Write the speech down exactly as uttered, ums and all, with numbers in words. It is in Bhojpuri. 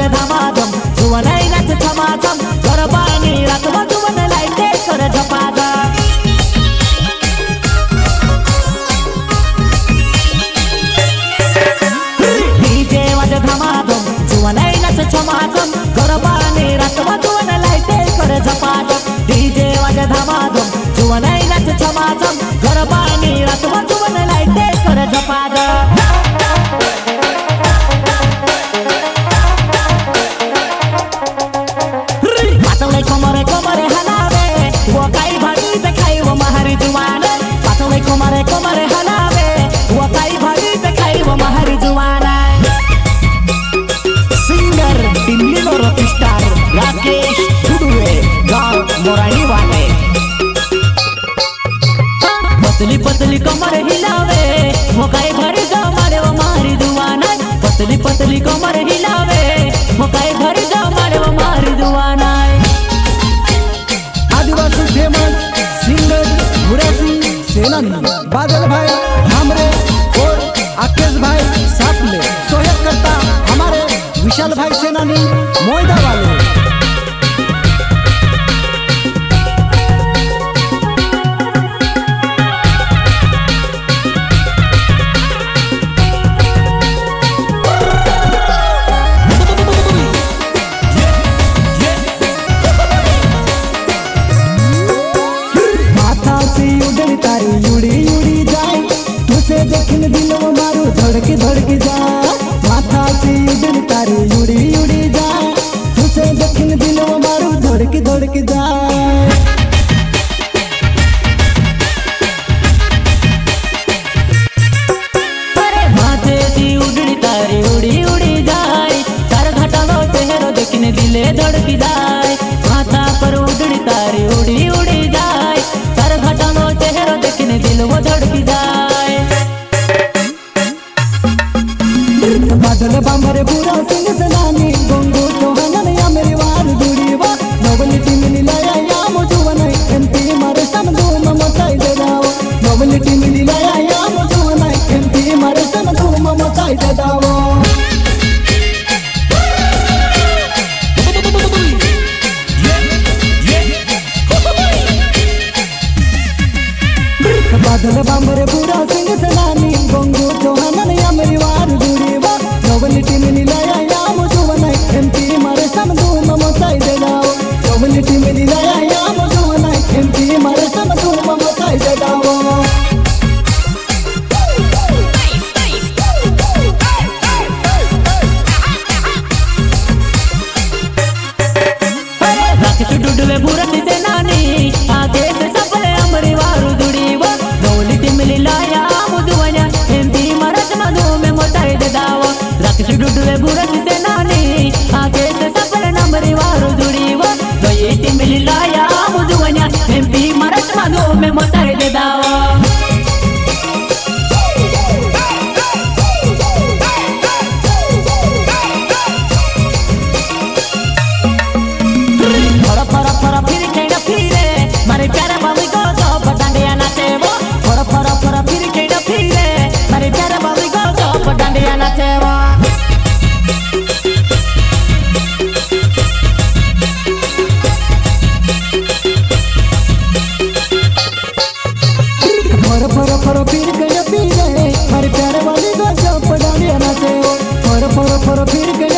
वाजे धमाधम जुवन नाच छमाछम गरबानी रात जुवन लाइटे कर झपाझप डीजे वाजे धमाधम जुवन नाच छमाछम गरबानी रात जुवन लाइटे कर झपाझप डीजे वाजे धमाधम जुवन नाच छमाछम गरबानी रात जुवन लाइटे कर झपाझप कमरे कमरे हलावे वो काई भरी देखाई वो महरी जुवान पातले कमरे कमरे हलावे वो काई भरी देखाई वो महरी जुवान सिंगर दिल्ली लो रॉक स्टार राकेश गुडवे गांव मोरानी वाले पतली पतली कमर हिलावे वो काई भरी जमारे वो महरी जुवान पतली पतली कमर हिलावे वो काई भरी जमारे वो महरी जुवान आदिवासी फेमस सिंगर भूरा सिंह सेनानी बादल भाई हमरे और आकेश भाई साथ में सोहब करता हमारे विशाल भाई सेनानी मोइदा वाले तारी उड़ी उड़ी जाए तुझे देखने दिल मारू धड़क धड़क जाए माथा से उड़न तारी उड़ी उड़ी जाए तुझे देखने दिल मारू धड़क धड़क जाए माथे से उड़न तारी उड़ी उड़ी जाए तार घटालो चेहरा देखने दिले धड़क जाए माथा पर उड़न तारी उड़ी उड़ी जाए तार घटालो चेहरा देखने दिल वो धड़क जाए बादल बांबरे पूरा सिंह सलानी गोंगो चौहान या मेरी वार दूरी वा नोबलिटी मिली लाया या मुझुवन एमपी मारे सन दो ममताई दे दाओ नोबलिटी मिली लाया या मुझुवन एमपी मारे सन दो ममताई दे दाओ बादल बांबरे पूरा सिंह सलानी गोंगो चौहान या मेरी वार दूरी वा नोबलिटी मिली लाया या मुझुवन एमपी मारे सन दो ममताई दे दाओ नोबलिटी मिली लाया या मुझुवन एमपी मारे सन दो ममताई दे दाओ राकेश डुडवे भूरा सिंह सेनानी आगे से सफल अमरी वार दूरी वा नोबलिटी मिली लाया मुझुवन एमपी मारे सन दो ममताई दे दाओ राकेश डुडवे भूरा सिंह सेनानी आगे से सफल नंबरी वार दूरी वा नोबलिटी मिली लाया मुझुवन एमपी मारे सन दो ममताई दे दाओ मारे प्यारे बाबी को तो पटांडिया नाचे वो फरा फरा फरा फिर केड़ा फिरे मारे प्यारे बाबी को तो पटांडिया नाचे वो फरा फरा फरा फिर केड़ा फिरे मारे प्यारे बाबी को तो पटांडिया नाचे वो फरा फरा फरा फिर